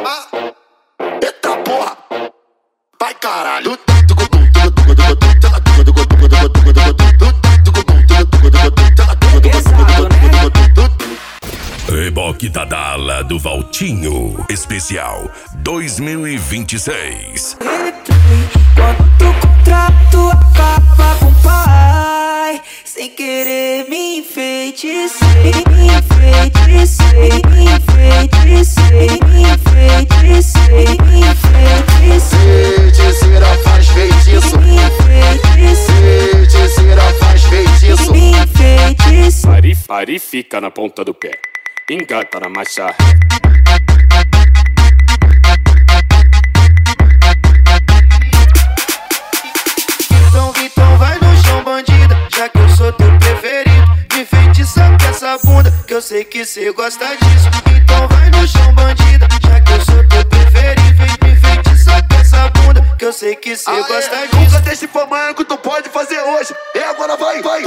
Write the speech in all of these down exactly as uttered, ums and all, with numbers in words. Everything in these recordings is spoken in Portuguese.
Eita porra, vai caralho. Reboque da Dala do Valtinho, especial dois mil e vinte e seis. Quando o contrato acaba com o pai, sem querer me enfeitecei, me enfeitecei, me enfeitecei, me enfeitecei, me enfeitecei. Feiticeira faz feitiço, Me enfeitecei, feiticeira faz feitiço. me enfeitecei. Pare, pare, fica na ponta do pé. Engata na marcha. Então, então vai no chão, bandida, já que eu sou teu preferido. Me feitiça com essa bunda, que eu sei que cê gosta disso. Então vai no chão, bandida, já que eu sou teu preferido. Me feitiça com essa bunda, que eu sei que cê Aê, gosta disso. nunca deixe pra amanhã que tu pode fazer hoje. E agora vai, vai.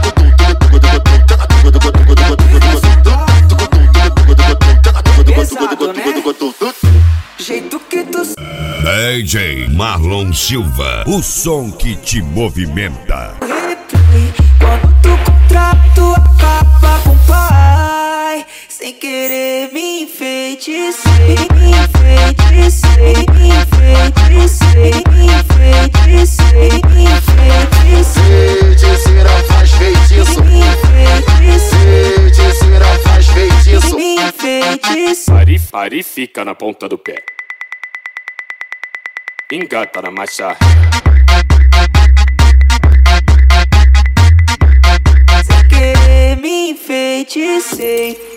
Pesado, né? Jeito que tu D J Marlon Silva, o som que te movimenta. replay. Quando o contrato acaba com o pai, sem querer me enfeitecei, me enfeitecei, me enfeitecei, me enfeitecei, me enfeitecei. Feiticeira faz feitiço, Me enfeitecei, feiticeira faz feitiço. me enfeitecei. Pare, pare, fica na ponta do pé. Engata na marcha. Sem querer me enfeitecei.